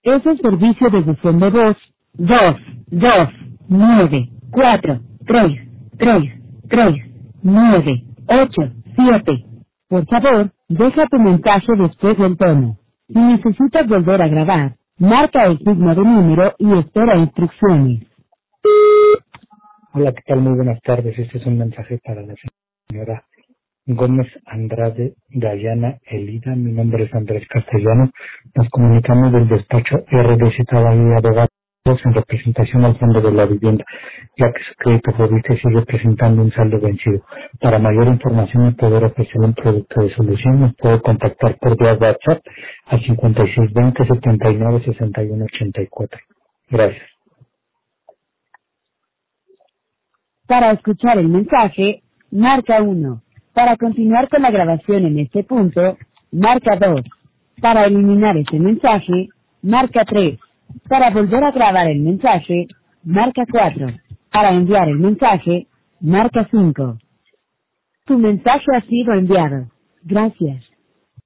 Es el servicio de buzón de voz 22943333987. Por favor, deja tu mensaje después del tono. Si necesitas volver a grabar, marca el signo de número y espera instrucciones. Hola, ¿qué tal? Muy buenas tardes. Este es un mensaje para la señora Gómez Andrade Dayana Elida. Mi nombre es Andrés Castellano. Nos comunicamos del despacho RDZ Bahía Abogados en representación al Fondo de la Vivienda, ya que su crédito Fobiste sigue presentando un saldo vencido. Para mayor información y poder ofrecer un producto de solución, nos puede contactar por vía WhatsApp al 5620 79 61 84. Gracias. Para escuchar el mensaje, marca 1. Para continuar con la grabación en este punto, marca 2. Para eliminar este mensaje, marca 3. Para volver a grabar el mensaje, marca 4. Para enviar el mensaje, marca 5. Tu mensaje ha sido enviado. Gracias.